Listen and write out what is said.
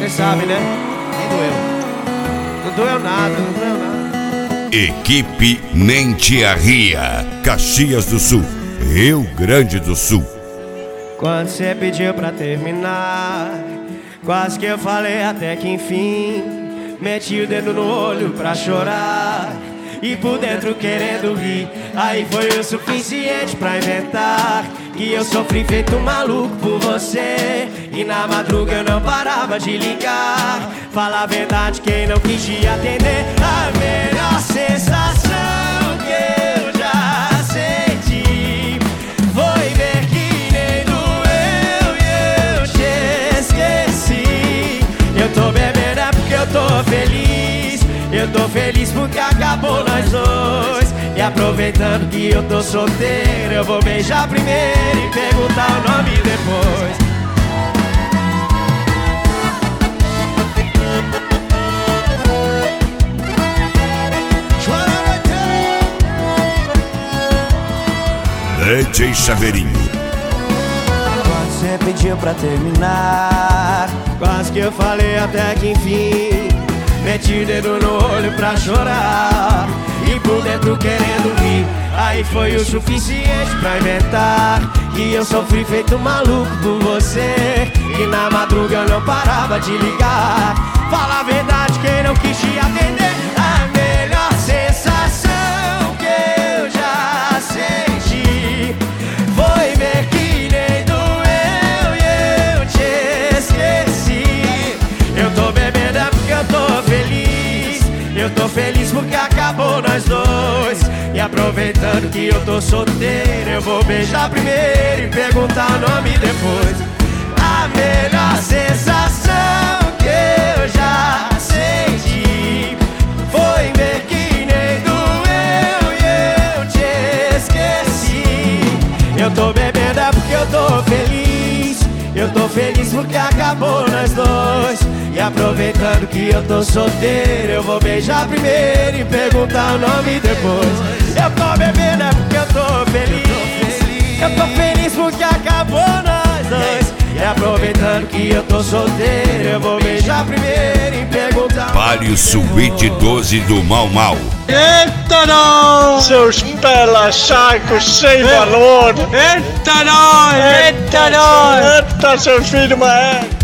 cê sabe, né? Nem doeu. Não doeu nada, não doeu nada. Equipe Mente a Ria, Caxias do Sul, Rio Grande do Sul. Quando cê pediu pra terminar, quase que eu falei até que enfim. Meti o dedo no olho pra chorar e por dentro querendo rir. Aí foi o suficiente pra inventar que eu sofri feito um maluco por você. E na madruga eu não parava de ligar. Fala a verdade, quem não quis te atender. A melhor sensação que eu já senti foi ver que nem doeu e eu te esqueci. Eu tô bebendo é porque eu tô feliz. Eu tô feliz porque acabou nós dois. E aproveitando que eu tô solteiro, eu vou beijar primeiro e perguntar o nome depois. DJ Chaveirinho. Quando você pediu pra terminar, quase que eu falei até que enfim. Meti o dedo no olho pra chorar e por dentro querendo rir. Aí foi o suficiente pra inventar que eu sofri feito maluco por você. E na madruga eu não parava de ligar. Fala a verdade, quem não quis te atender. A melhor sensação que eu já senti foi ver que nem doeu e eu te esqueci. Eu tô bebendo é porque eu tô feliz. Eu tô feliz porque acabou nós dois. E aproveitando que eu tô solteiro, eu vou beijar primeiro e perguntar o nome depois. A melhor sensação que eu já senti foi ver que nem doeu e eu te esqueci. Eu tô bebendo é porque eu tô feliz. Eu tô feliz porque acabou nós dois. E aproveitando que eu tô solteiro, eu vou beijar primeiro e perguntar o nome depois. Eu tô bebendo é porque eu tô feliz. Eu tô feliz porque acabou nós dois. E aproveitando que eu tô solteiro, eu vou beijar primeiro e perguntar. Palio Suíte 12 do Mau Mau. Eita nós! Seus pela-sacos sem valor! Eita nós! Eita nós! Eita, seu filho maé!